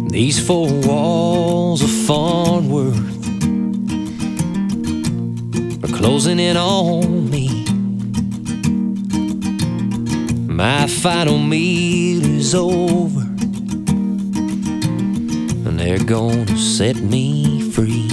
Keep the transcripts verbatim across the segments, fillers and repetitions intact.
These four walls of Farnworth are closing in on me. My final meal is over, and they're gonna set me free.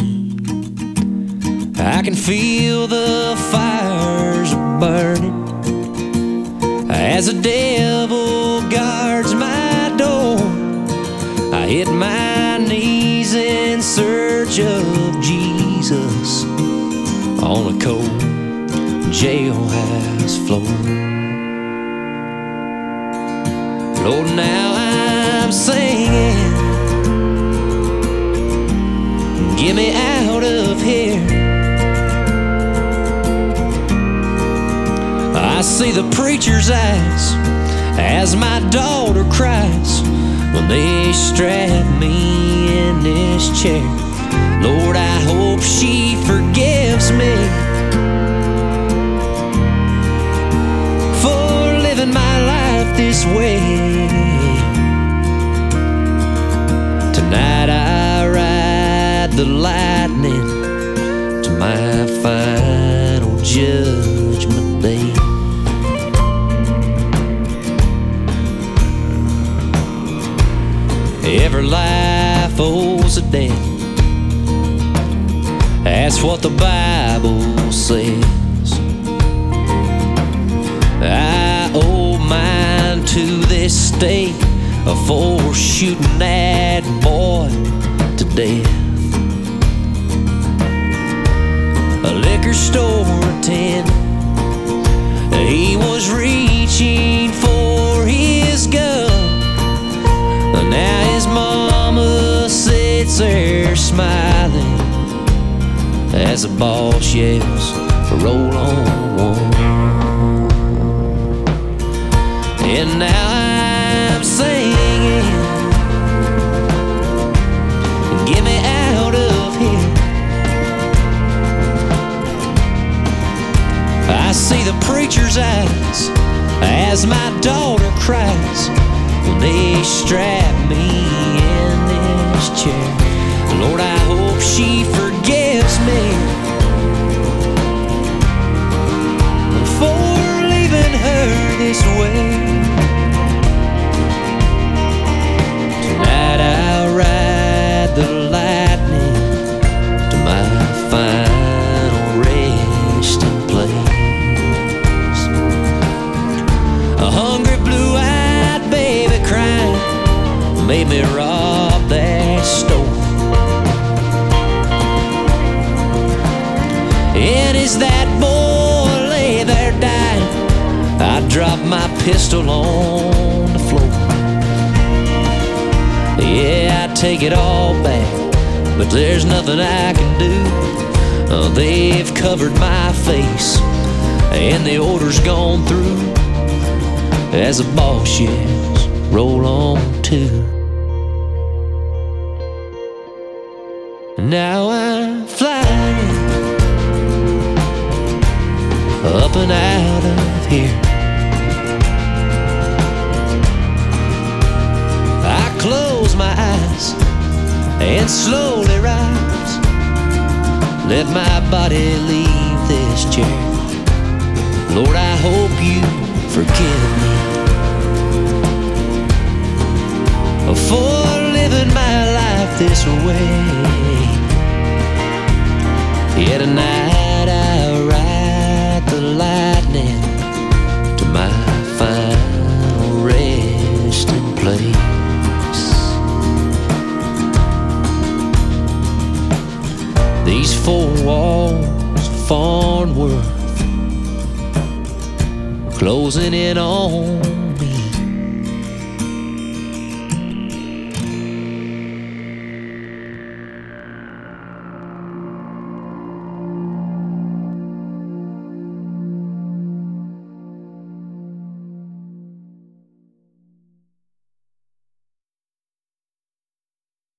I can feel the fires burning as the devil guards my door. I hit my knees in search of Jesus on a cold jailhouse floor. Lord, now I'm singing, get me out of here. I see the preacher's eyes as my daughter cries when they strap me in this chair. Lord, I hope she forgives me for living my life this way. Tonight I ride the lightning to my final judgment day. Every life owes a debt. That's what the Bible says. I owe mine to this state for shooting that boy to death. A liquor store attendant, he was reaching for his gun. Now his mama sits there smiling as the boss yells, roll on one. And now I'm singing, get me out of here. I see the preacher's eyes as my daughter cries when they strap me in this chair. Lord, I hope she forgives me for leaving her this way. Tonight I'll ride the lightning to my final resting place. A hungry blue-eyed baby crying made me rob that store. And as that boy lay there dying, I dropped my pistol on the floor. Yeah, I take it all back, but there's nothing I can do. Uh, they've covered my face, and the order's gone through as the boss yells, roll on too. Now I'm flying up and out of here. I close my eyes and slowly rise, let my body leave this chair. Lord, I hope you forgive me for living my life this way. Yeah, tonight I ride the lightning to my final resting place. These four walls of Farnworth closing in on